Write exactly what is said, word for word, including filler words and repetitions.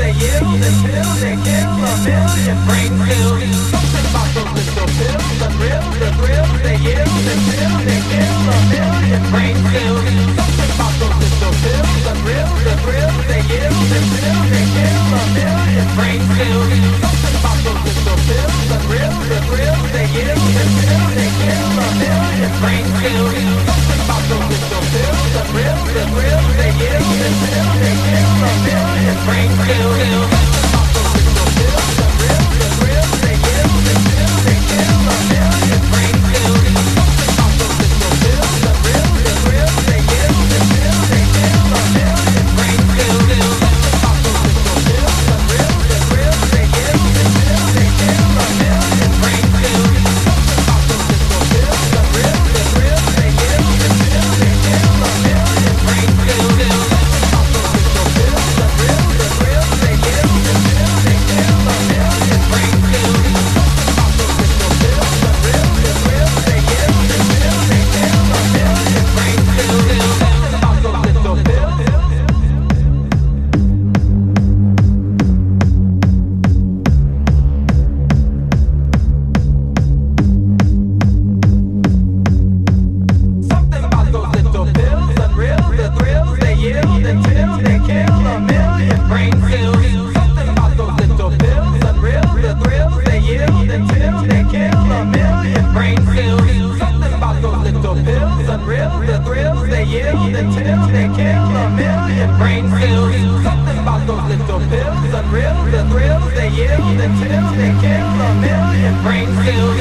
they yield until they kill a million brain cells. Something about those little pills, the thrill, the thrill, they yield until they kill a million brain cells. Something about those little pills, the thrill, the thrill, they yield until they kill a million brain cells. Something about those little pills, the thrill, the thrill, they yield until they kill a million brain cells. Something about those little pills, the thrill, the thrill, they yield until they kill a million brain cells. About those little pills, the thrill, the thrill, they yield until they kill a million brain cells. Something about those little pills, the thrill, the thrill, they yield until they kill a million brain cells. About those little pills, the thrill, the thrill, they yield until they kill a million brain cells. Something about those little pills, the thrill, the thrill, they yield until they kill a million brain cells. About those little pills, the thrill, the thrill, they yield until they kill a million brain cells. About those little pills, the thrill, the thrill, they yield until they kill a million brain cells. About those little pills. Something about those little pills, the thrill, the thrill, they yield until they kill a million brain cells. Something about those little pills, the thrill, the thrill, they yield until they kill a million brain cells. Something about those little pills, the thrill, the thrill, they yield until they kill a million brain cells. Something about those little pills, the thrill, the thrill, they yield until they kill a million brain cells.